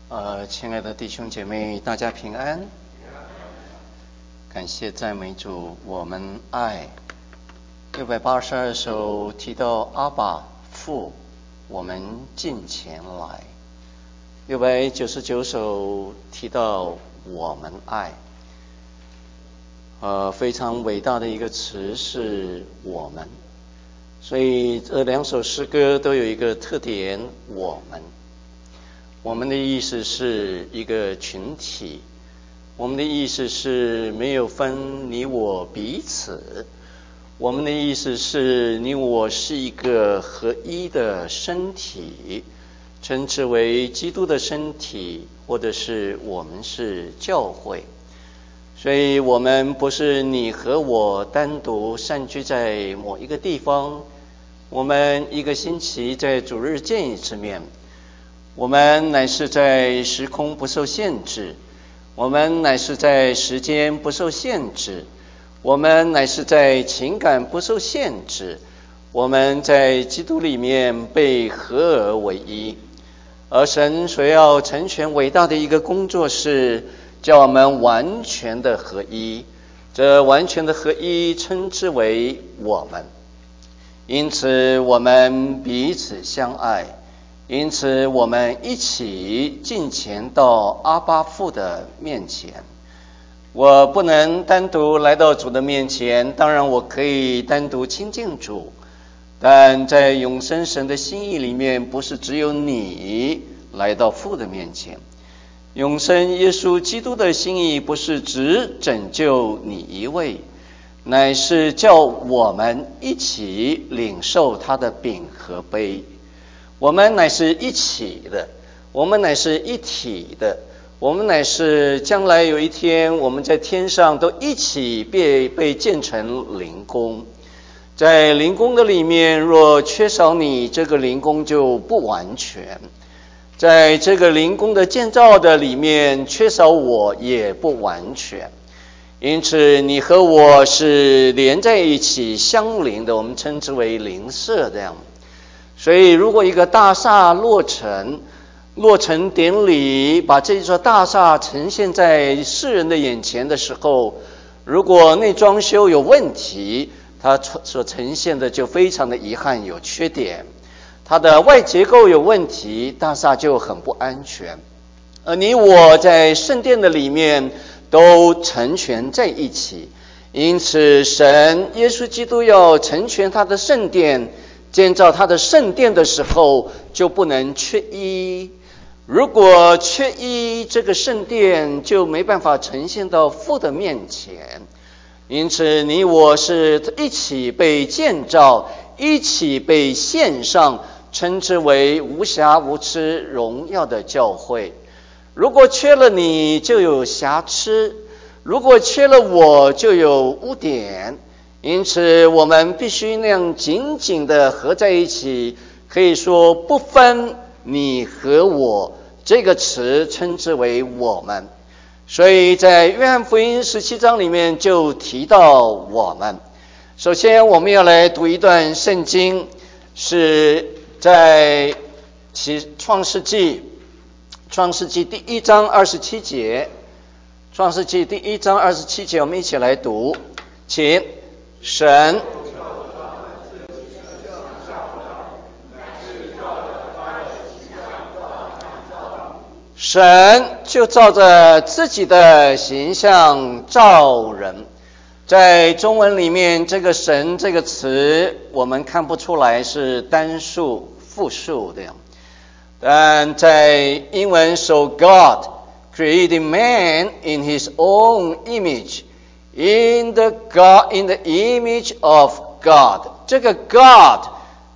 亲爱的弟兄姐妹，大家平安。感谢赞美主，我们爱。682首提到阿爸父，我们近前来。699首提到我们爱。非常伟大的一个词是我们，所以这两首诗歌都有一个特点，我们。我们的意思是一个群体，我们的意思是没有分你我彼此，我们的意思是你我是一个合一的身体，称之为基督的身体，或者是我们是教会。所以我们不是你和我单独散居在某一个地方，我们一个星期在主日见一次面，我们乃是在时空不受限制，我们乃是在时间不受限制，我们乃是在情感不受限制，我们在基督里面被合而为一。而神所要成全伟大的一个工作是叫我们完全的合一，这完全的合一称之为我们。因此我们彼此相爱，因此我们一起进前到阿爸父的面前。我不能单独来到主的面前，当然我可以单独亲近主，但在永生神的心意里面，不是只有你来到父的面前。永生耶稣基督的心意不是只拯救你一位，乃是叫我们一起领受他的饼和杯。我们乃是一起的，我们乃是一体的，我们乃是将来有一天我们在天上都一起被建成灵宫。在灵宫的里面，若缺少你，这个灵宫就不完全。在这个灵宫的建造的里面，缺少我也不完全。因此你和我是连在一起相邻的，我们称之为邻舍这样。所以如果一个大厦落成典礼把这座大厦呈现在世人的眼前的时候，如果内装修有问题，它所呈现的就非常的遗憾，有缺点。它的外结构有问题，大厦就很不安全。而你我在圣殿的里面都成全在一起，因此神耶稣基督要成全他的圣殿，建造他的圣殿的时候就不能缺一。如果缺一，这个圣殿就没办法呈现到父的面前。因此你我是一起被建造，一起被献上，称之为无瑕无疵荣耀的教会。如果缺了你，就有瑕疵；如果缺了我，就有污点。因此我们必须那样紧紧的合在一起，可以说不分你和我，这个词称之为我们。所以在约翰福音17章里面就提到我们。首先我们要来读一段圣经，是在创世纪第1章27节。创世纪第1章27节，我们一起来读，请。神就照着自己的形象造人。在中文里面，这个神这个词我们看不出来是单数复数的，但在英文说 God created man in his own image, in the image of God。 这个 God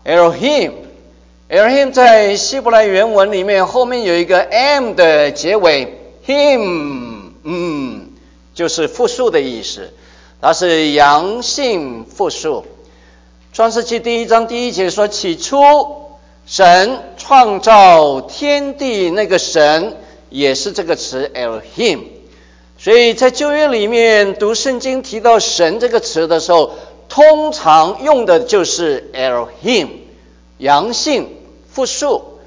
Elohim 在希伯来原文里面后面有一个 m 的结尾， him 就是复数的意思，它是阳性复数。创世纪第1章第1节说，起初神创造天地，那个神也是这个词 Elohim。 所以在旧约里面读圣经提到神这个词的时候，通常用的就是 Elohim 阳性复数。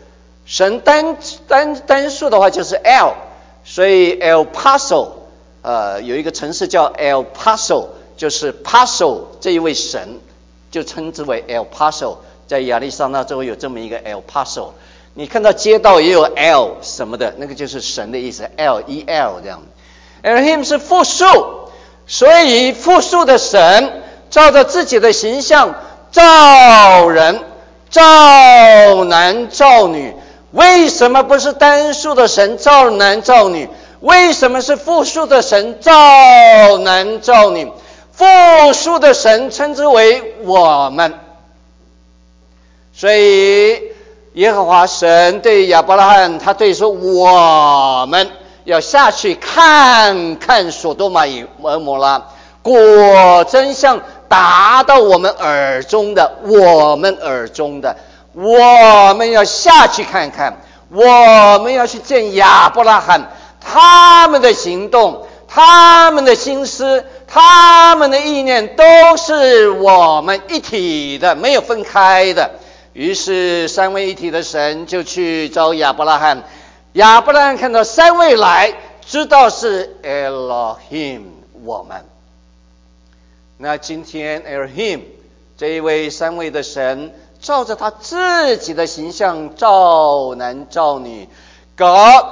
神单数的话就是 El， 所以 El Paso， 有一个城市叫 El Paso， 就是 Paso 这一位神就称之为 El Paso， 在亚利桑那州有这么一个 El Paso。你看到街道也有 El 什么的，那个就是神的意思 ，L-E-L 这样。Elohim 是复数，所以复数的神照着自己的形象造人，造男造女。为什么不是单数的神造男造女？为什么是复数的神造男造女？复数的神称之为我们。所以耶和华神对亚伯拉罕，他对说，我们要下去看看所多玛与蛾摩拉，果真像达到我们耳中的，我们耳中的，我们要下去看看，我们要去见亚伯拉罕，他们的行动，他们的心思，他们的意念都是我们一体的，没有分开的。于是三位一体的神就去找亚伯拉罕，亚伯拉罕看到三位来，知道是 Elohim 我们。那今天 Elohim 这一位三位的神，照着他自己的形象造男造女。 God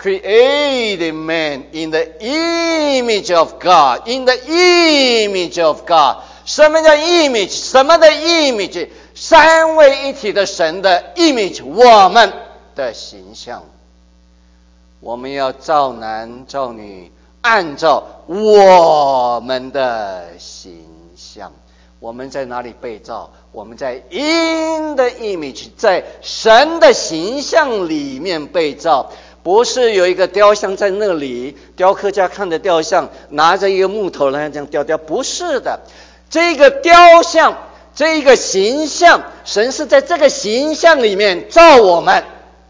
created man in the image of God, in the image of God。 什么叫 image？ 什么的 image？ 三位一体的神的 image， 我们的形象。我们要造男造女，按照我们的形象。我们在哪里被造？我们在 in the image， 在神的形象里面被造。不是有一个雕像在那里，雕刻家看着雕像，拿着一个木头来这样雕，不是的。这个雕像，这个形象，神是在这个形象里面造我们。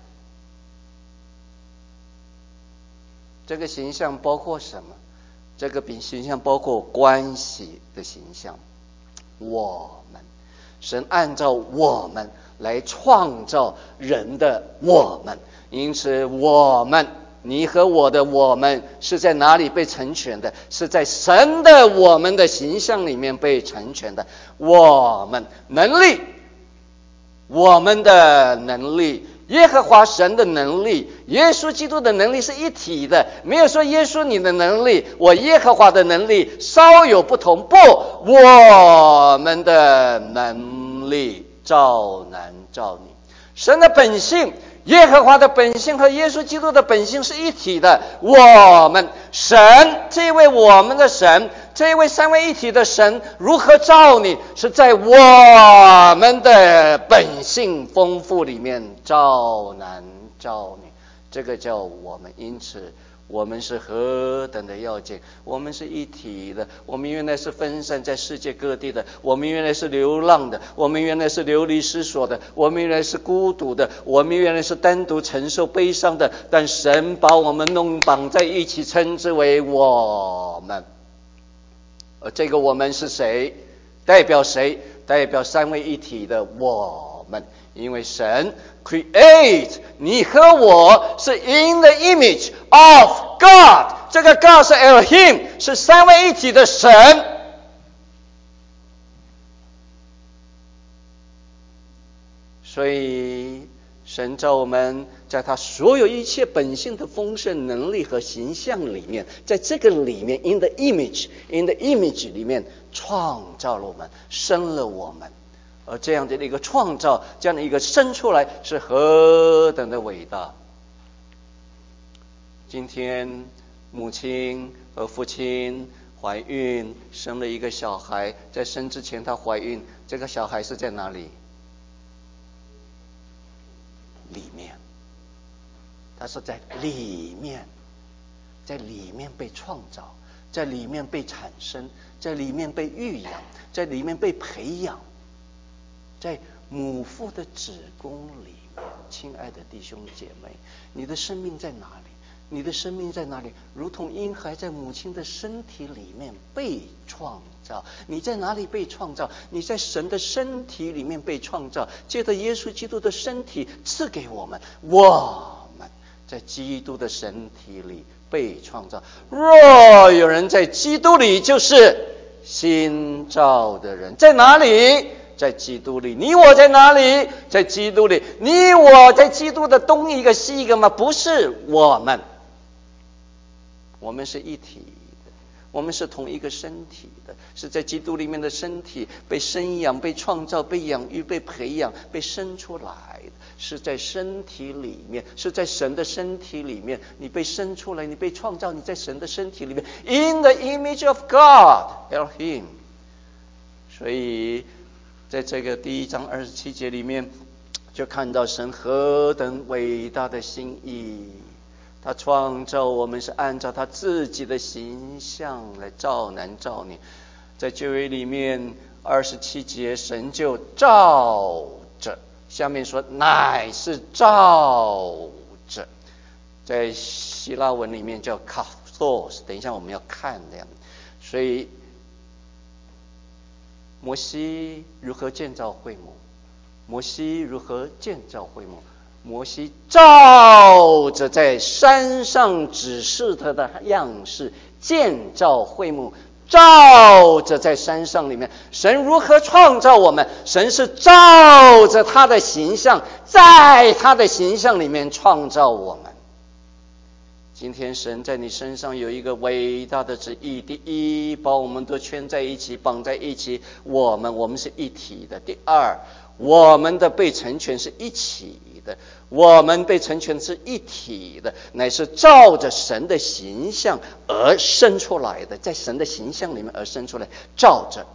这个形象包括什么？这个形象包括关系的形象。我们，神按照我们来创造人的我们，因此我们，你和我的我们是在哪里被成全的？是在神的我们的形象里面被成全的。我们能力，我们的能力，耶和华神的能力，耶稣基督的能力是一体的，没有说耶稣你的能力，我耶和华的能力稍有不同，不，我们的能力造男造女。神的本性，耶和华的本性和耶稣基督的本性是一体的。我们神，这位我们的神，这位三位一体的神如何造你？是在我们的本性丰富里面造男造女，这个叫我们。因此我们是何等的要紧，我们是一体的。我们原来是分散在世界各地的，我们原来是流浪的，我们原来是流离失所的，我们原来是孤独的，我们原来是单独承受悲伤的，但神把我们弄绑在一起，称之为我们。而这个我们是谁？代表谁？代表三位一体的我们。因为神 create 你和我是 in the image of God， 这个 God 是 Elohim， 是三位一体的神。所以神造我们在他所有一切本性的丰盛能力和形象里面，在这个里面 in the image 里面创造了我们，生了我们。而这样的一个创造，这样的一个生出来，是何等的伟大。今天母亲和父亲怀孕生了一个小孩，在生之前她怀孕，这个小孩是在哪里？里面。他是在里面，在里面被创造，在里面被产生，在里面被育养，在里面被培养，在母腹的子宫里面。亲爱的弟兄姐妹，你的生命在哪里？ 你的生命在哪里？如同婴孩在母亲的身体里面被创造。你在哪里被创造？你在神的身体里面被创造，借着耶稣基督的身体赐给我们。我们在基督的身体里被创造。若有人在基督里，就是新造的人。在哪里？在基督里。你我在哪里？在基督里。你我在基督的东一个西一个吗？不是，我们是一体的，我们是同一个身体的，是在基督里面的身体，被生养、被创造、被养育、被培养、被生出来的，是在身体里面，是在神的身体里面。你被生出来，你被创造，你在神的身体里面。In the image of God, Elohim。所以在这个第1章27节里面，就看到神何等伟大的心意。他创造我们是按照他自己的形象来造男造女。在旧约里面27节，神就照着，下面说乃是照着，在希腊文里面叫 kathos， 等一下我们要看的样子。所以摩西如何建造会幕？摩西如何建造会幕？摩西照着在山上指示他的样式建造会幕，照着在山上里面。神如何创造我们？神是照着他的形象，在他的形象里面创造我们。今天神在你身上有一个伟大的旨意。第一，把我们都圈在一起，绑在一起，我们是一体的。第二，我们的被成全是一起的，我们被成全是一体的，乃是照着神的形象而生出来的，在神的形象里面而生出来，照着。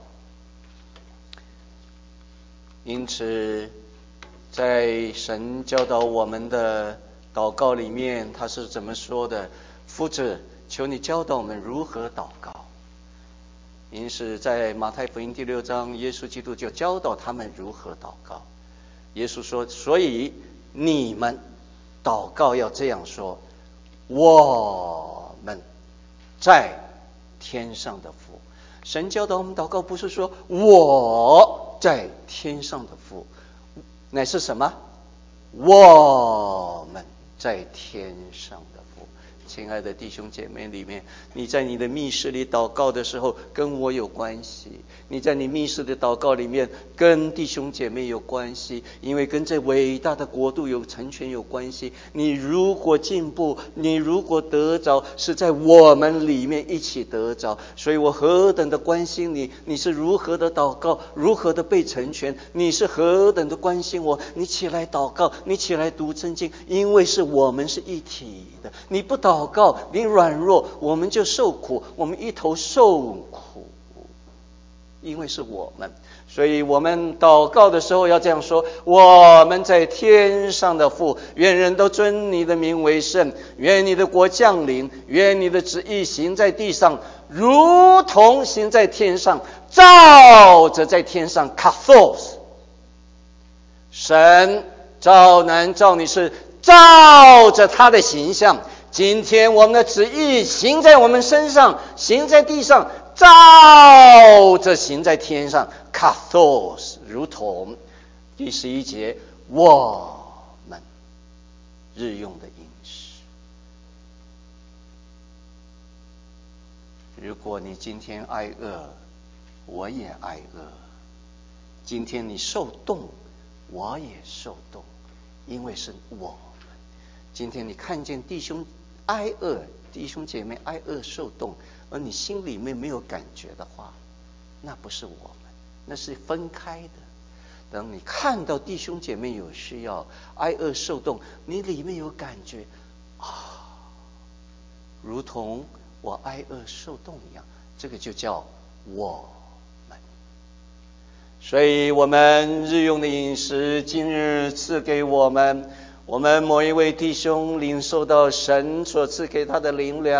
因此在神教导我们的祷告里面，他是怎么说的？父子，求你教导我们如何祷告。因此在马太福音第6章，耶稣基督就教导他们如何祷告。耶稣说，所以你们祷告要这样说：我们在天上的父。神教导我们祷告不是说我在天上的父，乃是什么？我们在天上的父。亲爱的弟兄姐妹里面，你在你的密室里祷告的时候跟我有关系，你在你密室的祷告里面跟弟兄姐妹有关系，因为跟这伟大的国度有成全有关系。你如果进步，你如果得着，是在我们里面一起得着。所以我何等的关心你，你是如何的祷告，如何的被成全，你是何等的关心我，你起来祷告，你起来读圣经，因为是我们是一体的。你不祷告，你软弱，我们就受苦，我们一头受苦，因为是我们。所以我们祷告的时候要这样说：我们在天上的父，愿人都尊你的名为圣，愿你的国降临，愿你的旨意行在地上，如同行在天上，照着在天上 kathos。 神照男照女是照着他的形象。今天我们的旨意行在我们身上，行在地上，照着行在天上 kathos， 如同第11节我们日用的饮食。如果你今天挨饿，我也挨饿；今天你受冻，我也受冻，因为是我们。今天你看见弟兄挨饿，弟兄姐妹挨饿受冻，而你心里面没有感觉的话，那不是我们，那是分开的。等你看到弟兄姐妹有需要，挨饿受冻，你里面有感觉啊，如同我挨饿受冻一样，这个就叫我们。所以我们日用的饮食今日赐给我们，我们某一位弟兄领受到神所赐给他的灵粮，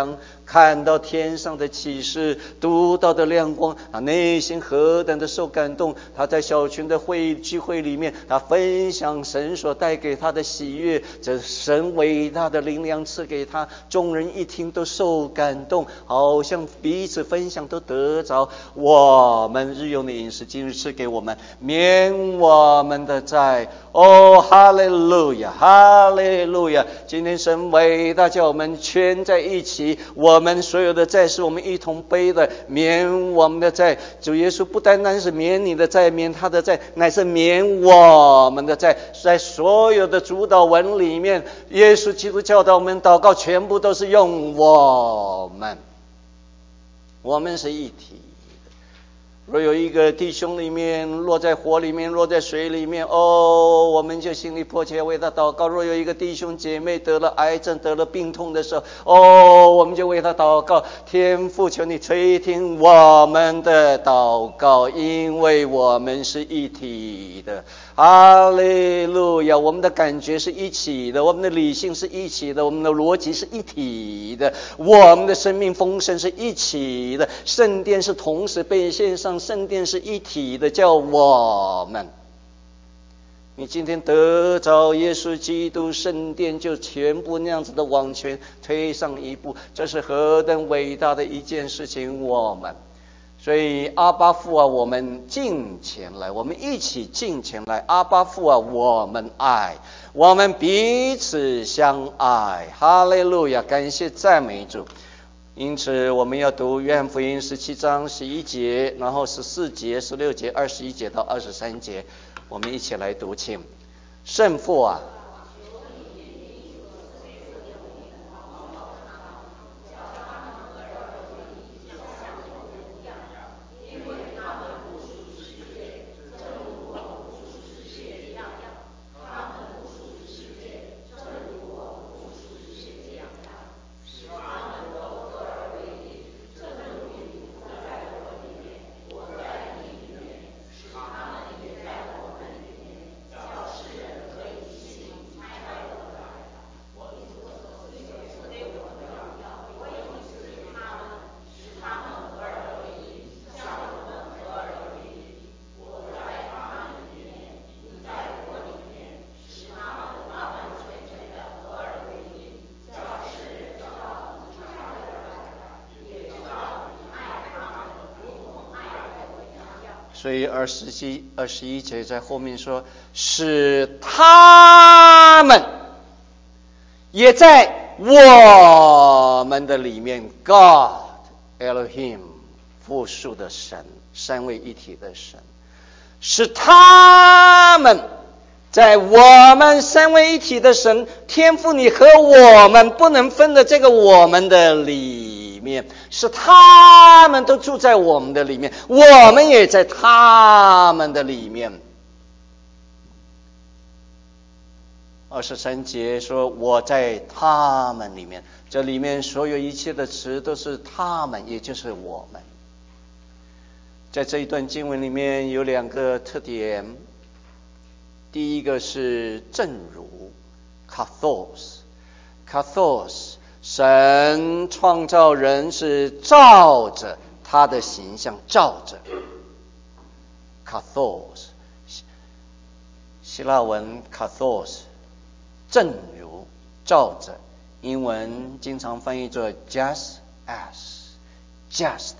看到天上的启示，读到的亮光，他内心何等的受感动。他在小群的聚会里面，他分享神所带给他的喜悦，这神伟大的灵粮赐给他，众人一听都受感动，好像彼此分享都得着。我们日用的饮食今日赐给我们，免我们的债。哦，哈利路亚，哈利路亚！今天神伟大，叫我们圈在一起，我们所有的债是我们一同背的，免我们的债。主耶稣不单单是免你的债，免他的债，乃是免我们的债。在所有的主祷文里面，耶稣基督教导我们祷告，全部都是用我们是一体。若有一个弟兄里面落在火里面，落在水里面，我们就心里迫切为他祷告。若有一个弟兄姐妹得了癌症，得了病痛的时候，我们就为他祷告。天父，求你垂听我们的祷告，因为我们是一体的。哈利路亚！我们的感觉是一起的，我们的理性是一起的，我们的逻辑是一体的，我们的生命丰盛是一起的，圣殿是同时被献上，圣殿是一体的，叫我们。你今天得着耶稣基督，圣殿就全部那样子的往前推上一步，这是何等伟大的一件事情！所以阿爸父啊，我们敬前来，我们一起敬前来。阿爸父啊，我们爱，我们彼此相爱。哈利路亚，感谢赞美主。因此我们要读约翰福音17章11节，然后14节、16节、21节到23节，我们一起来读，请。圣父啊，所以21节在后面说，使他们也在我们的里面。 God Elohim 复数的神，三位一体的神，使他们在我们三位一体的神天父你和我们不能分的这个我们的里面，是他们都住在我们的里面，我们也在他们的里面。23节说我在他们里面，这里面所有一切的词都是他们，也就是我们。在这一段经文里面有两个特点，第一个是正如 Kathos， 神创造人是照着他的形象，照着 Kathos， 希腊文 Kathos 正如，照着，英文经常翻译作 just as， just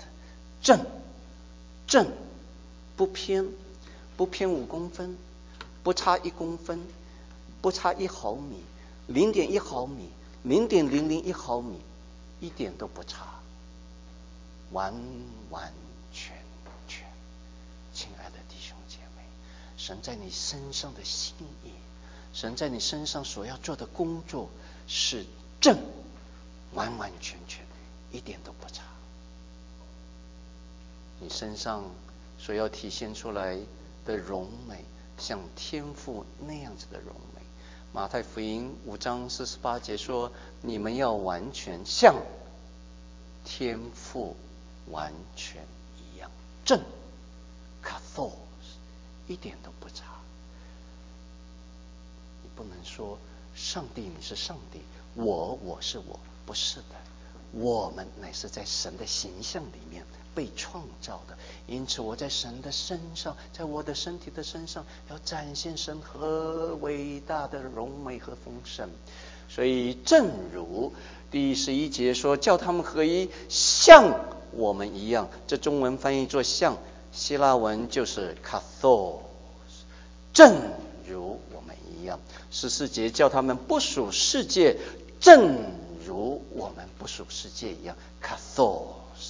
正，不偏5公分，不差1公分，不差1毫米，0.1毫米，0.001毫米，一点都不差，完完全全。亲爱的弟兄姐妹，神在你身上的心意，神在你身上所要做的工作是正，完完全全，一点都不差。你身上所要体现出来的荣美，像天父那样子的荣美。马太福音5章48节说，你们要完全像天父完全一样，正 Kathos， 一点都不差。你不能说上帝你是上帝，我是我，不是的， 我们乃是在神的形象里面被创造的，因此我在神的身上，在我的身体的身上，要展现神何伟大的荣美和丰盛。所以正如第11节说，叫他们合一，像我们一样，这中文翻译作像，希腊文就是 kathos， 正如我们一样。14节叫他们不属世界，正如我们不属世界一样 kathos。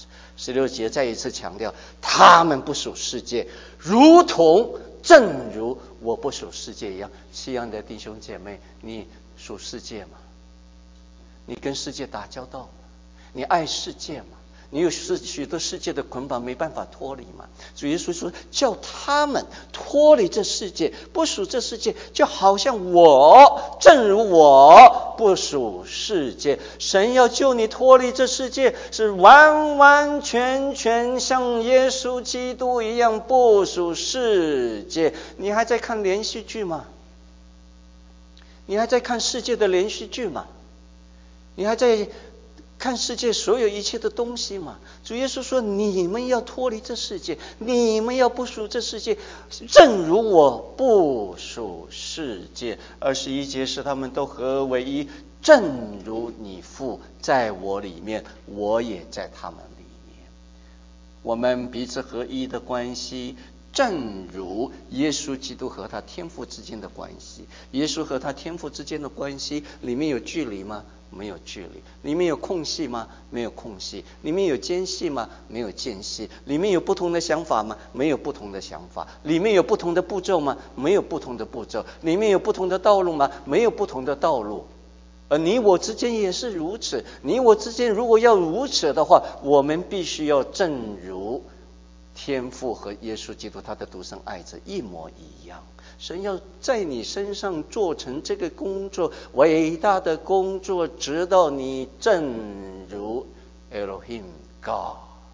16节再一次强调，他们不属世界，如同正如我不属世界一样。西洋的弟兄姐妹，你属世界吗？你跟世界打交道吗？你爱世界吗？你有许多世界的捆绑没办法脱离吗？主耶稣说，叫他们脱离这世界，不属这世界，就好像我，正如我不属世界。神要救你脱离这世界，是完完全全像耶稣基督一样不属世界。你还在看连续剧吗？你还在看世界的连续剧吗？你还在看世界所有一切的东西吗？主耶稣说，你们要脱离这世界，你们要不属这世界，正如我不属世界。21节使他们都合为一，正如你父在我里面，我也在他们里面。我们彼此合一的关系，正如耶稣基督和他天父之间的关系。耶稣和他天父之间的关系里面有距离吗？没有距离。里面有空隙吗？没有空隙。里面有间隙吗？没有间隙。里面有不同的想法吗？没有不同的想法。里面有不同的步骤吗？没有不同的步骤。里面有不同的道路吗？没有不同的道路。而你我之间也是如此。你我之间如果要如此的话，我们必须要正如天父和耶稣基督他的独生爱子一模一样。神要在你身上做成这个工作，伟大的工作，直到你正如 Elohim God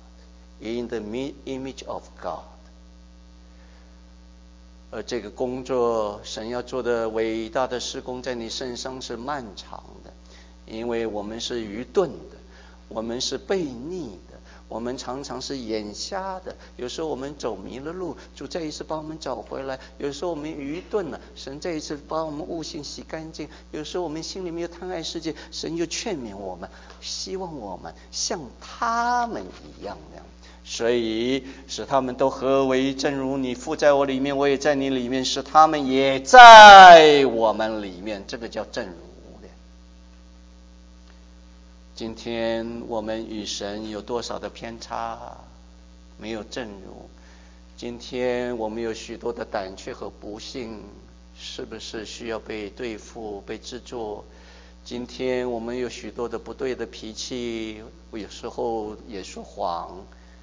in the image of God。 而这个工作，神要做的伟大的事工在你身上是漫长的，因为我们是愚钝的，我们是悖逆的，我们常常是眼瞎的，有时候我们走迷了路，主再一次把我们找回来。有时候我们愚钝了，神再一次把我们悟性洗干净。有时候我们心里面有贪爱世界，神又劝勉我们，希望我们像他们一样那样。所以使他们都合为一，正如你父在我里面，我也在你里面，使他们也在我们里面。这个叫正如的。今天我们与神有多少的偏差？没有正如。今天我们有许多的胆怯和不幸，是不是需要被对付、被制作？今天我们有许多的不对的脾气，有时候也说谎。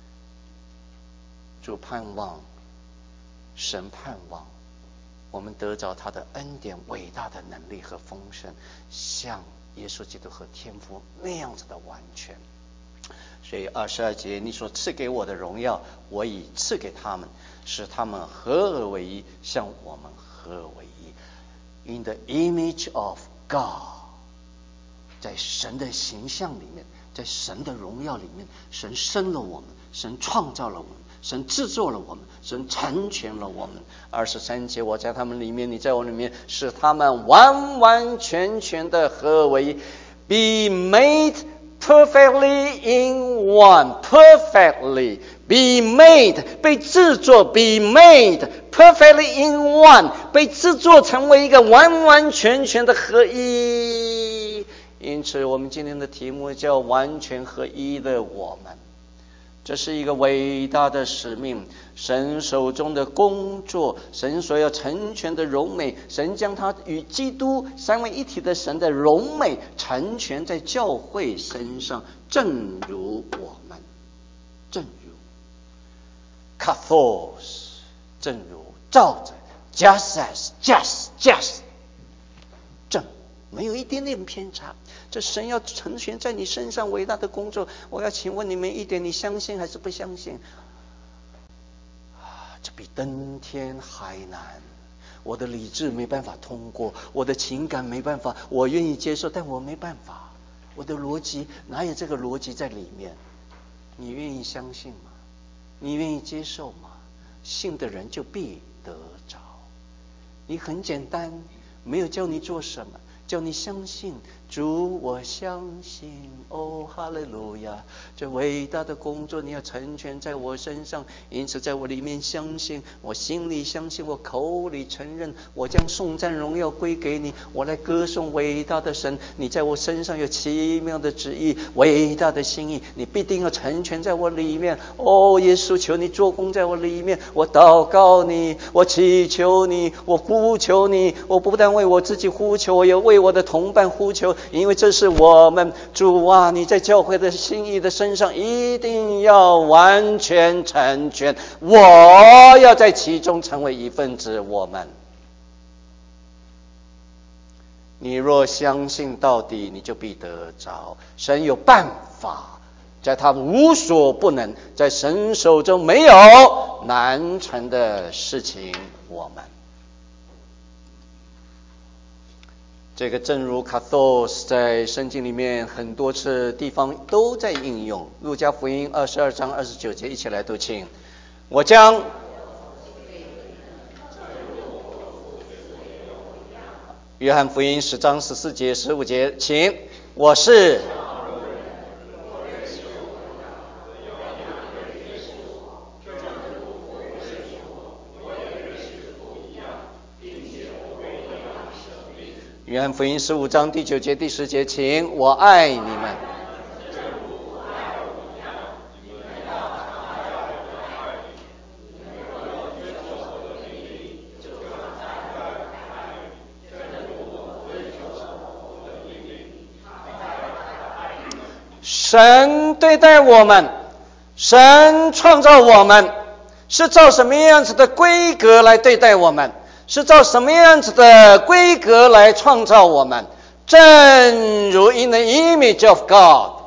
主盼望，神盼望我们得着他的恩典、伟大的能力和丰盛，像耶稣基督和天父那样子的完全。所以22节，你所赐给我的荣耀，我已赐给他们，使他们合而为一，像我们合而为一。 In the image of God， 在神的形象里面，在神的荣耀里面，神生了我们，神创造了我们，神制作了我们，神成全了我们。23节，我在他们里面，你在我里面，使他们完完全全的合而为一。 Be made perfectly in one. Perfectly be made， 被制作 be made perfectly in one， 被制作成为一个完完全全的合一。因此我们今天的题目叫完全合一的我们。这是一个伟大的使命，神手中的工作，神所要成全的荣美，神将他与基督三位一体的神的荣美成全在教会身上，正如我们，正如 kathos， 正如照着 just as 正，没有一点点偏差。这神要成全在你身上伟大的工作，我要请问你们一点，你相信还是不相信？这比登天还难。我的理智没办法通过，我的情感没办法，我愿意接受，但我没办法。 我的逻辑哪有这个逻辑在里面？你愿意相信吗？你愿意接受吗？信的人就必得着。你很简单，没有叫你做什么，叫你相信主，我相信，哦，哈利路亚！这伟大的工作你要成全在我身上，因此在我里面相信，我心里相信，我口里承认，我将颂赞荣耀归给你，我来歌颂伟大的神。你在我身上有奇妙的旨意，伟大的心意，你必定要成全在我里面。哦，耶稣，求你做工在我里面，我祷告你，我祈求你，我呼求你，我不但为我自己呼求，我也为我的同伴呼求，因为这是我们主啊，你在教会的心意的身上一定要完全成全，我要在其中成为一份子。我们，你若相信到底，你就必得着。神有办法，在他无所不能，在神手中没有难成的事情。我们这个正如 kathos 在圣经里面很多次地方都在应用。路加福音22章29节，一起来读经。我将约翰福音10章14节15节，请。我是约翰福音15章第9节第10节，请。我爱你们。神对待我们，神创造我们，是照什么样子的规格来对待我们，是照什么样子的规格来创造我们，正如 in the image of God。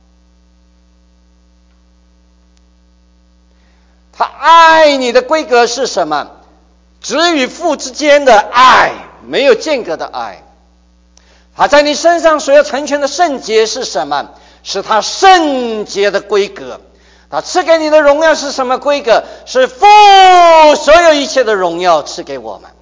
他爱你的规格是什么？子与父之间的爱，没有间隔的爱。他在你身上所要成全的圣洁是什么？是他圣洁的规格。他赐给你的荣耀是什么规格？是父所有一切的荣耀赐给我们。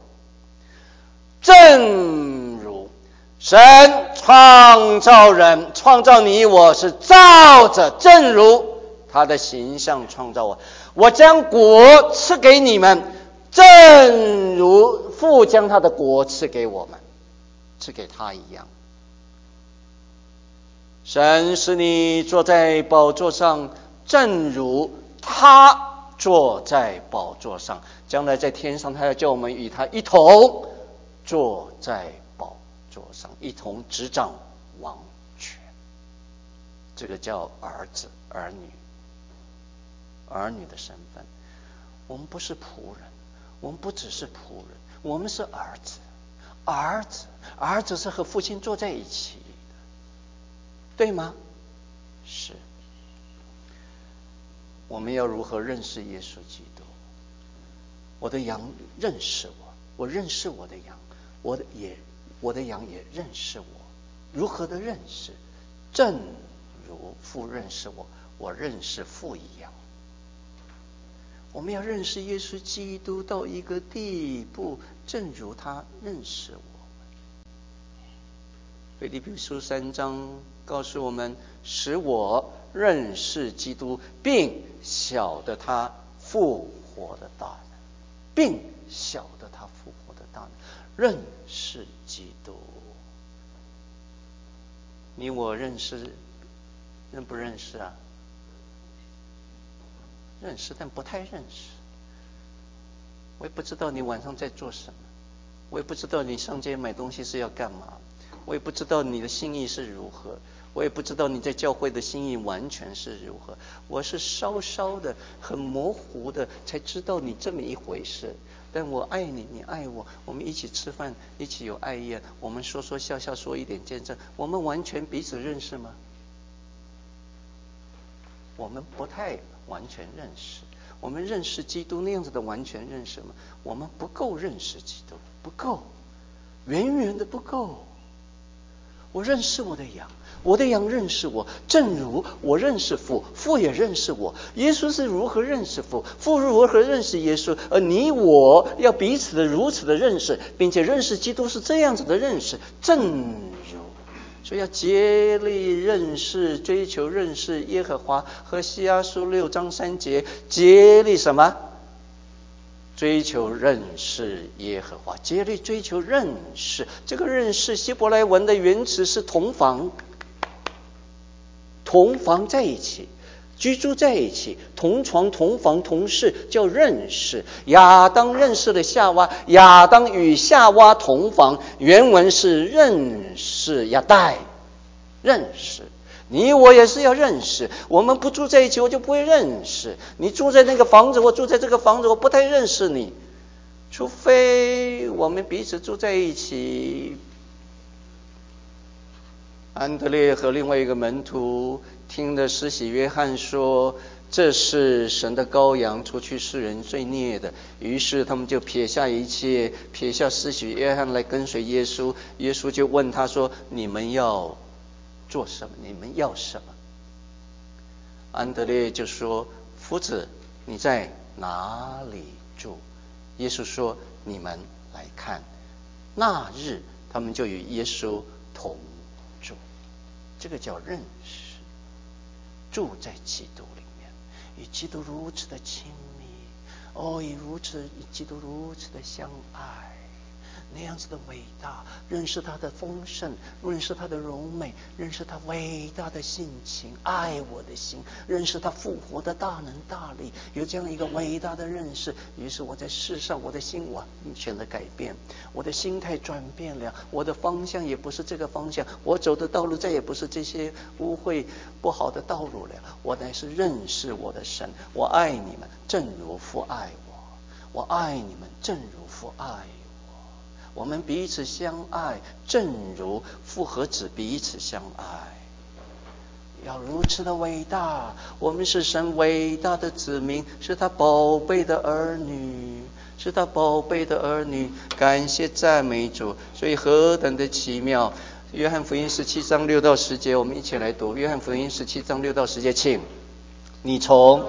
正如神创造人，创造你我是照着正如他的形象创造我。我将国赐给你们，正如父将他的国赐给我们，赐给他一样。神使你坐在宝座上，正如他坐在宝座上。将来在天上，他要叫我们与他一同坐在宝座上，一同执掌王权。这个叫儿子、儿女，儿女的身份。我们不是仆人，我们不只是仆人，我们是儿子。儿子是和父亲坐在一起的，对吗？是。我们要如何认识耶稣基督？我的羊认识我，我认识我的羊，我的羊也认识我。如何的认识？正如父认识我，我认识父一样。我们要认识耶稣基督到一个地步，正如他认识我们。腓立比书3章告诉我们，使我认识基督，并晓得他复活的大能，并晓得他复活的大能。认识基督，你我认识，认不认识啊？认识，但不太认识。我也不知道你晚上在做什么，我也不知道你上街买东西是要干嘛，我也不知道你的心意是如何，我也不知道你在教会的心意完全是如何。我是稍稍的、很模糊的才知道你这么一回事。但我爱你，你爱我，我们一起吃饭，一起有爱宴，我们说说笑笑，说一点见证。我们完全彼此认识吗？我们不太完全认识。我们认识基督那样子的完全认识吗？我们不够认识基督，不够，远远的不够。 我认识我的羊，我的羊认识我，正如我认识父，父也认识我。耶稣是如何认识父，父如何认识耶稣，而你我要彼此的如此的认识，并且认识基督是这样子的认识，正如。所以要竭力认识，追求认识耶和华。和西阿书6章3节，竭力什么？追求认识耶和华，竭力追求认识。这个认识希伯来文的原词是同房，同房在一起，居住在一起，同床同房同事，叫认识。亚当认识了夏娃，亚当与夏娃同房，原文是认识亚代，认识。你我也是要认识，我们不住在一起我就不会认识。你住在那个房子，我住在这个房子，我不太认识你，除非我们彼此住在一起。安德烈和另外一个门徒听了施洗约翰说这是神的羔羊，除去世人罪孽的，于是他们就撇下一切，撇下施洗约翰来跟随耶稣。耶稣就问他说，你们要做什么？你们要什么？安德烈就说，夫子你在哪里住？耶稣说，你们来看。那日他们就与耶稣同住，这个叫认识，住在基督里面，与基督如此的亲密，与基督如此的相爱，那样子的伟大，认识他的丰盛，认识他的柔美，认识他伟大的性情，爱我的心，认识他复活的大能大力，有这样一个伟大的认识。于是我在世上，我的心完全的改变，我的心态转变了，我的方向也不是这个方向，我走的道路再也不是这些污秽不好的道路了，我乃是认识我的神。我爱你们正如父爱我，我爱你们正如父爱我，我们彼此相爱，正如父和子彼此相爱。要如此的伟大，我们是神伟大的子民，是他宝贝的儿女，是他宝贝的儿女。感谢赞美主，所以何等的奇妙。约翰福音17章6到10节，我们一起来读。约翰福音17章6到10节，请你从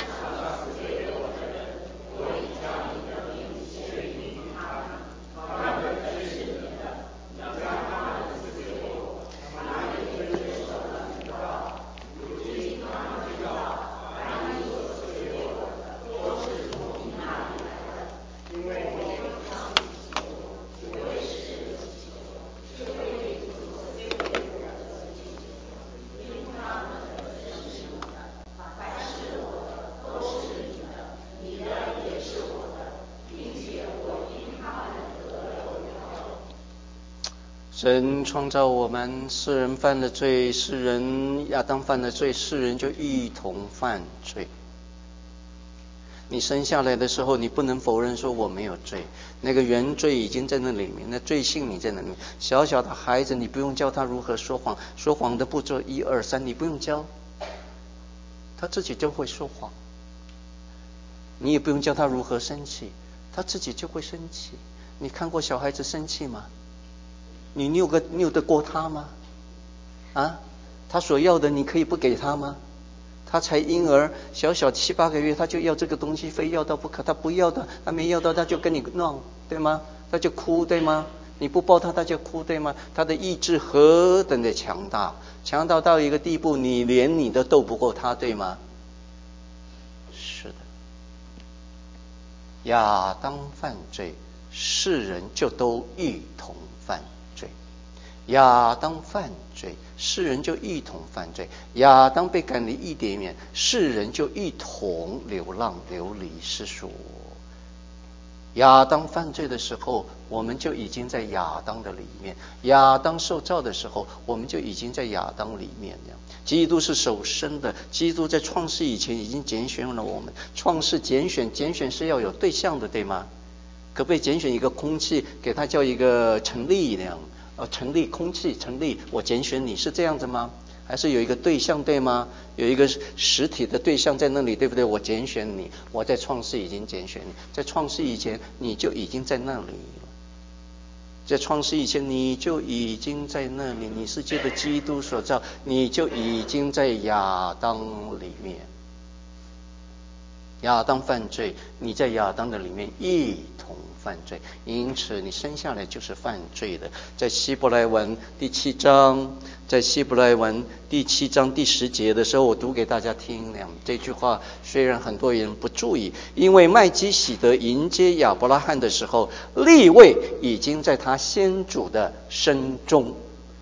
神创造我们，世人犯了罪，世人亚当犯了罪，世人就一同犯罪。你生下来的时候，你不能否认说我没有罪，那个原罪已经在那里面，那罪性你在那里面。小小的孩子，你不用教他如何说谎，说谎的步骤1、2、3，你不用教，他自己就会说谎。你也不用教他如何生气，他自己就会生气。你看过小孩子生气吗？你拗得过他吗？啊，他所要的你可以不给他吗？他才婴儿，小7、8个月，他就要这个东西，非要到不可。他不要的，他没要到，他就跟你闹，对吗？他就哭，对吗？你不抱他，他就哭，对吗？他的意志何等的强大，强大到一个地步，你连你都斗不过他，对吗？是的。亚当犯罪，世人就都一同犯罪。亚当犯罪，世人就一同犯罪。亚当被赶离伊甸园，世人就一同流浪流离失所。亚当犯罪的时候，我们就已经在亚当的里面；亚当受造的时候，我们就已经在亚当里面了。基督是首生的，基督在创世以前已经拣选了我们。创世拣选是要有对象的，对吗？可不可以拣选一个空气，给他叫一个成立那样？成立空气，成立我拣选你，是这样子吗？还是有一个对象，对吗？有一个实体的对象在那里，对不对？我拣选你，我在创世已经拣选你，在创世以前你就已经在那里了。 在创世以前你就已经在那里，你是借着基督所造，你就已经在亚当里面。亚当犯罪，你在亚当的里面一同犯罪，因此你生下来就是犯罪的。在希伯来文第7章，在希伯来文第7章第10节的时候，我读给大家听了这句话，虽然很多人不注意，因为麦基洗德迎接亚伯拉罕的时候，利未已经在他先祖的身中。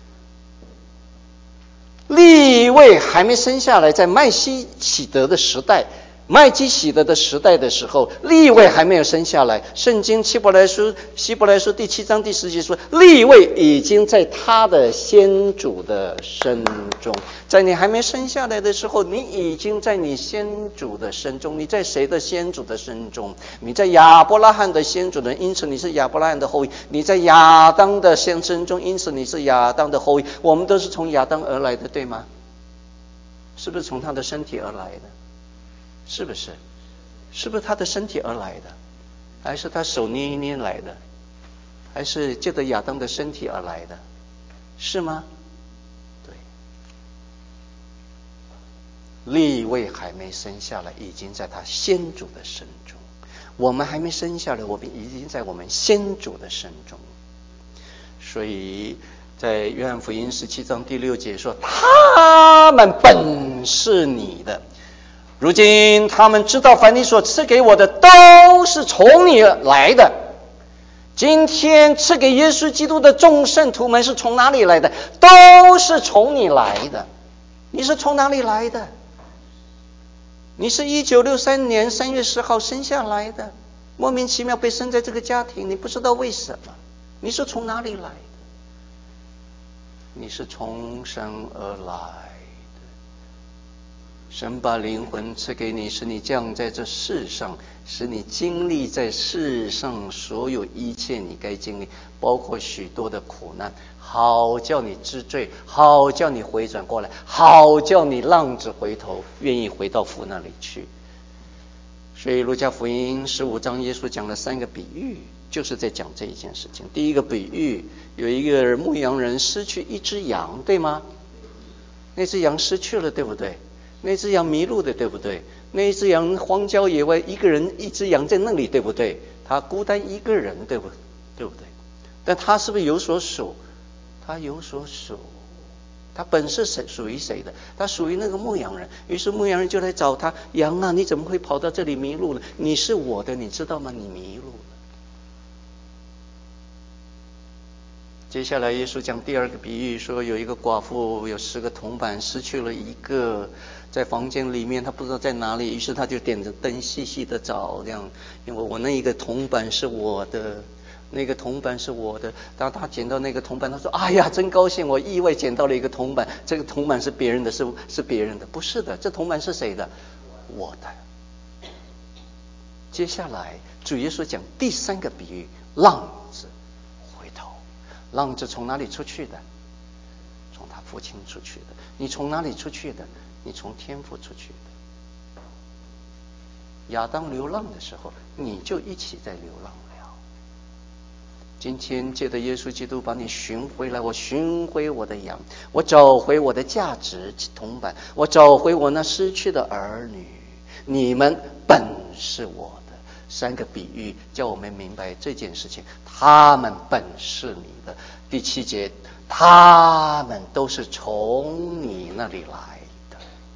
利未还没生下来，在麦基洗德的时代，麦基洗德的时代的时候，利未还没有生下来。圣经希伯来书第7章第10节说，利未已经在他的先祖的身中。在你还没生下来的时候，你已经在你先祖的身中。你在谁的先祖的身中？你在亚伯拉罕的先祖的，因此你是亚伯拉罕的后裔。你在亚当的先身中，因此你是亚当的后裔。我们都是从亚当而来的，对吗？是不是从他的身体而来的？是不是？是不是他的身体而来的？还是他手捏一捏来的？还是借着亚当的身体而来的？是吗？对。利未还没生下来，已经在他先祖的身中。我们还没生下来，我们已经在我们先祖的身中。所以在约翰福音17章第6节说，他们本是你的，如今他们知道凡你所赐给我的都是从你来的。今天赐给耶稣基督的众圣徒们是从哪里来的？都是从你来的。你是从哪里来的？你是1963年3月10号生下来的，莫名其妙被生在这个家庭，你不知道为什么。你是从哪里来的？你是从神而来的。神把灵魂赐给你，使你降在这世上，使你经历在世上所有一切你该经历，包括许多的苦难，好叫你知罪，好叫你回转过来，好叫你浪子回头，愿意回到父那里去。所以路加福音15章耶稣讲了3个比喻，就是在讲这一件事情。第一个比喻，有一个牧羊人失去一只羊，对吗？那只羊失去了，对不对？那只羊迷路的，对不对？那只羊荒郊野外，一个人一只羊在那里，对不对？他孤单一个人，对不对？但他是不是有所属？他有所属。他本是属于谁的？他属于那个牧羊人。于是牧羊人就来找他，羊啊，你怎么会跑到这里迷路了？你是我的，你知道吗？你迷路了。接下来耶稣讲第二个比喻，说有一个寡妇有10个铜板，失去了一个，在房间里面他不知道在哪里，于是他就点着灯细细的找，这样，因为我那一个铜板是我的，那个铜板是我的。当他捡到那个铜板，他说，哎呀真高兴，我意外捡到了一个铜板，这个铜板是别人的，是别人的。不是的，这铜板是谁的？我的。接下来主耶稣讲第3个比喻，浪子回头。浪子从哪里出去的？从他父亲出去的。你从哪里出去的？你从天父出去的。亚当流浪的时候，你就一起在流浪了。今天借着耶稣基督把你寻回来，我寻回我的羊，我找回我的价值铜板，我找回我那失去的儿女。你们本是我的。3个比喻叫我们明白这件事情，他们本是你的。第7节，他们都是从你那里来的。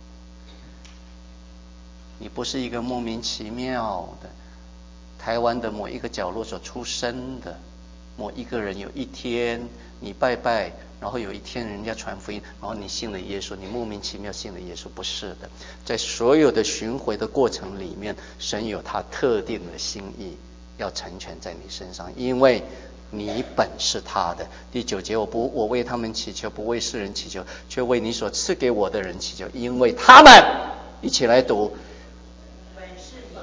你不是一个莫名其妙的台湾的某一个角落所出生的某一个人，有一天你拜拜，然后有一天人家传福音，然后你信了耶稣，你莫名其妙信了耶稣。不是的，在所有的巡回的过程里面，神有他特定的心意要成全在你身上，因为你本是他的。第9节，我为他们祈求，不为世人祈求，却为你所赐给我的人祈求，因为他们，一起来读，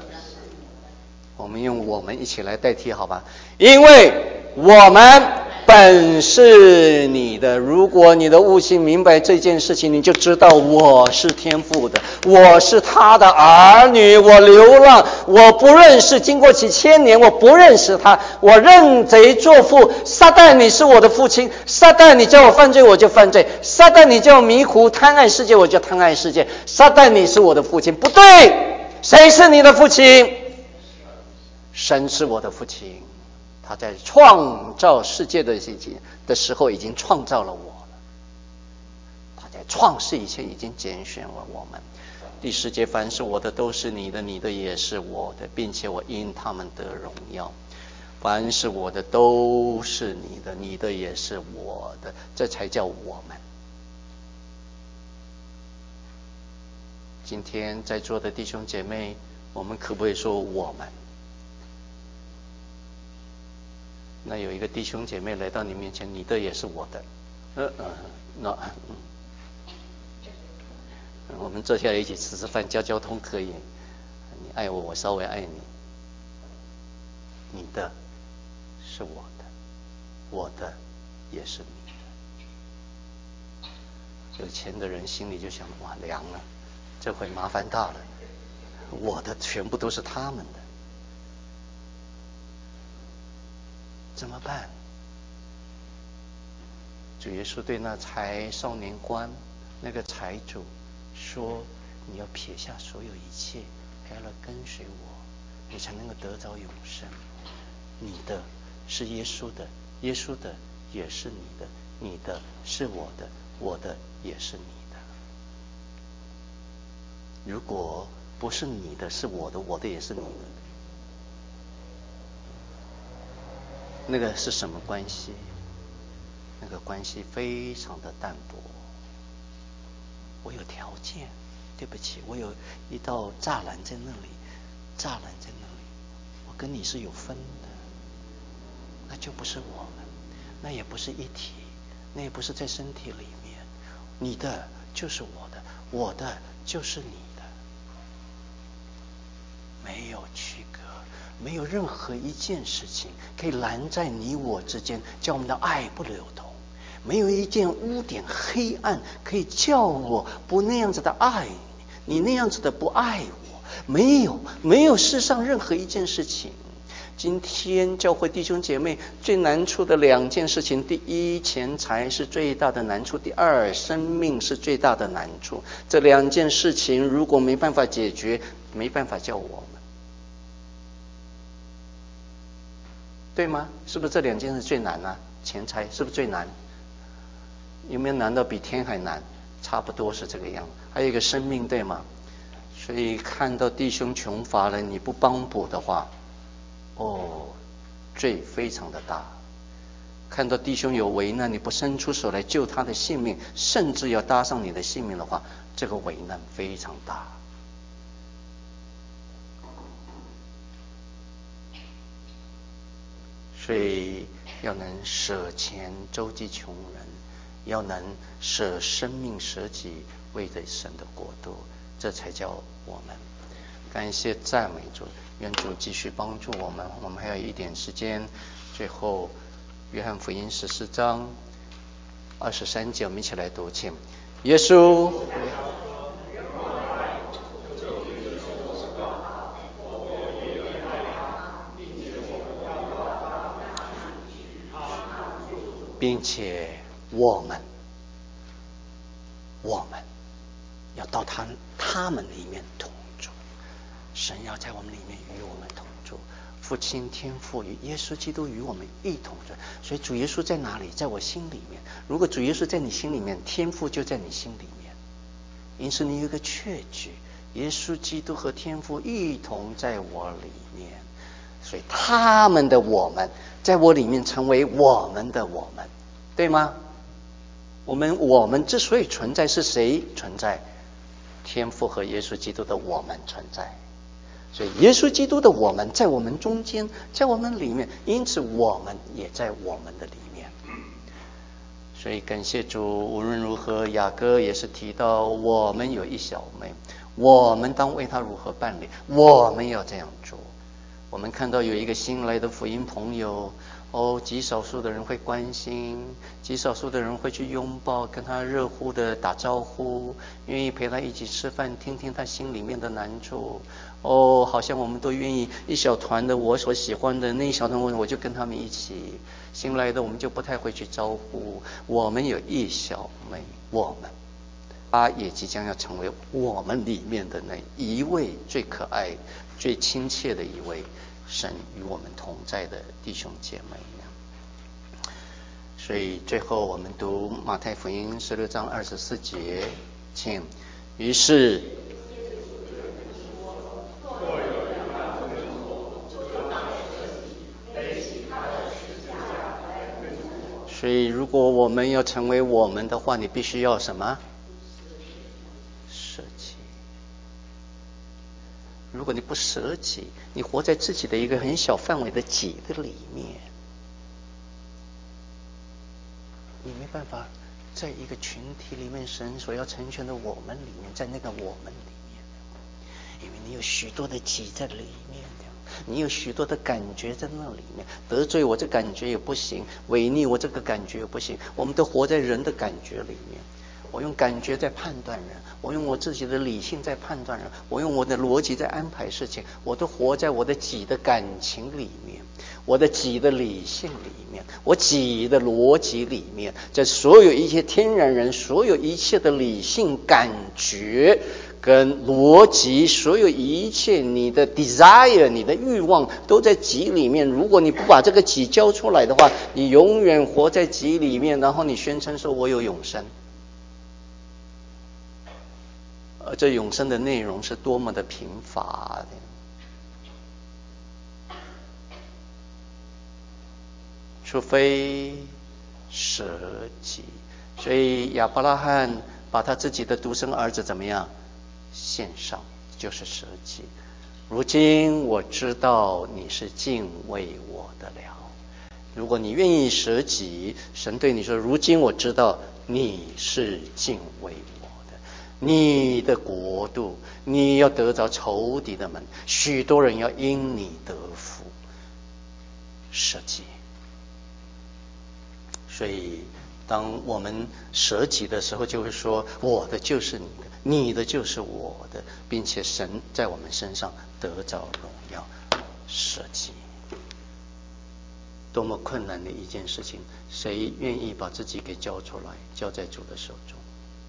我们用我们一起来代替好吧？因为我们本是你的。如果你的悟性明白这件事情，你就知道我是天父的，我是他的儿女，我流浪，我不认识，经过几千年我不认识他，我认贼作父。撒旦你是我的父亲，撒旦你叫我犯罪我就犯罪，撒旦你叫我迷糊贪爱世界我就贪爱世界，撒旦你是我的父亲。不对，谁是你的父亲？神是我的父亲，他在创造世界的时候已经创造了我了，他在创世以前已经拣选了我们。第十节，凡是我的都是你的，你的也是我的，并且我因他们得荣耀。凡是我的都是你的，你的也是我的，这才叫我们。今天在座的弟兄姐妹，我们可不可以说我们？那有一个弟兄姐妹来到你面前，你的也是我的，我们坐下来一起吃吃饭，交通可以。你爱我，我稍微爱你。你的是我的，我的也是你的。有钱的人心里就想：哇，凉了，这回麻烦大了，我的全部都是他们的。怎么办？主耶稣对那财少年官那个财主说：你要撇下所有一切，还要来跟随我，你才能够得着永生。你的是耶稣的，耶稣的也是你的，你的是我的，我的也是你的。如果不是你的是我的，我的也是你的，那个是什么关系？那个关系非常的淡薄。我有条件，对不起，我有一道栅栏在那里，我跟你是有分的，那就不是我们，那也不是一体，那也不是在身体里面。你的就是我的，我的就是你的，没有区隔，没有任何一件事情可以拦在你我之间，叫我们的爱不流通。没有一件污点黑暗可以叫我不那样子的爱你，你那样子的不爱我。没有世上任何一件事情。今天教会弟兄姐妹最难处的两件事情，第一，钱财是最大的难处；第二，生命是最大的难处。这两件事情如果没办法解决，没办法叫我们，对吗？是不是这两件事最难啊？钱财是不是最难？有没有难到比天还难？差不多是这个样子。还有一个生命，对吗？所以看到弟兄穷乏了，你不帮补的话，罪非常的大。看到弟兄有危难，你不伸出手来救他的性命，甚至要搭上你的性命的话，这个危难非常大。所以要能舍钱周济穷人，要能舍生命舍己，为着神的国度，这才叫我们。感谢赞美主，愿主继续帮助我们。我们还有一点时间，最后约翰福音14章23节，我们一起来读，请。耶稣并且我们要到他们里面同住，神要在我们里面与我们同住，父亲天父与耶稣基督与我们一同住。所以主耶稣在哪里？在我心里面。如果主耶稣在你心里面，天父就在你心里面。因此你有一个确据，耶稣基督和天父一同在我里面，所以他们的我们在我里面成为我们的我们，对吗？我们之所以存在，是谁存在？天父和耶稣基督的我们存在。所以耶稣基督的我们在我们中间，在我们里面，因此我们也在我们的里面。所以感谢主，无论如何，雅各也是提到我们有一小妹，我们当为他如何办理，我们要这样做。我们看到有一个新来的福音朋友， 极少数的人会关心，极少数的人会去拥抱，跟他热乎的打招呼，愿意陪他一起吃饭，听听他心里面的难处。好像我们都愿意一小团的我所喜欢的那一小团我就跟他们一起。新来的我们就不太会去招呼。我们有一小妹，我们他也即将要成为我们里面的那一位最可爱、最亲切的一位神与我们同在的弟兄姐妹。所以最后我们读马太福音16章24节，请。于是所以如果我们要成为我们的话，你必须要什么？舍己。如果你不舍己，你活在自己的一个很小范围的己的里面，你没办法在一个群体里面，神所要成全的我们里面，在那个我们里面，因为你有许多的己在里面，你有许多的感觉在那里面，得罪我这感觉也不行，违逆我这个感觉也不行，我们都活在人的感觉里面。我用感觉在判断人，我用我自己的理性在判断人，我用我的逻辑在安排事情，我都活在我的己的感情里面，我的己的理性里面，我己的逻辑里面，在所有一切天然人，所有一切的理性感觉跟逻辑，所有一切你的 desire， 你的欲望都在己里面。如果你不把这个己交出来的话，你永远活在己里面，然后你宣称说我有永生。这永生的内容是多么的贫乏的。除非舍己。所以亚伯拉罕把他自己的独生儿子怎么样献上，就是舍己。如今我知道你是敬畏我的了。如果你愿意舍己，神对你说，如今我知道你是敬畏我的，你的国度，你要得着仇敌的门，许多人要因你得福。舍己。所以当我们舍己的时候，就会说我的就是你的，你的就是我的，并且神在我们身上得着荣耀。舍己多么困难的一件事情，谁愿意把自己给交出来，交在主的手中？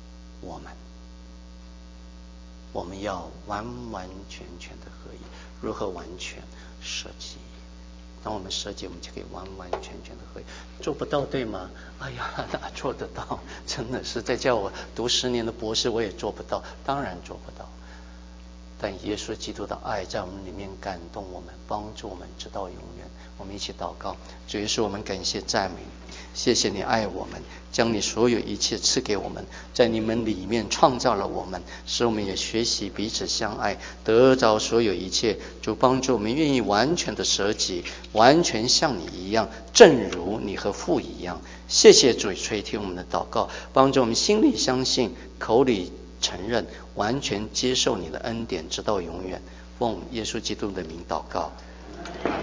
我们要完完全全的合一。如何完全？舍己。当我们舍己，我们就可以完完全全的合一。做不到对吗？哎呀，哪做得到？真的是再叫我读10年的博士，我也做不到，当然做不到。但耶稣基督的爱在我们里面感动我们，帮助我们直到永远。我们一起祷告。主耶稣，我们感谢赞美，谢谢你爱我们，将你所有一切赐给我们，在你们里面创造了我们，使我们也学习彼此相爱，得着所有一切。主帮助我们愿意完全的舍己，完全像你一样，正如你和父一样。谢谢主垂听我们的祷告，帮助我们心里相信，口里承认，完全接受你的恩典，直到永远。奉耶稣基督的名祷告。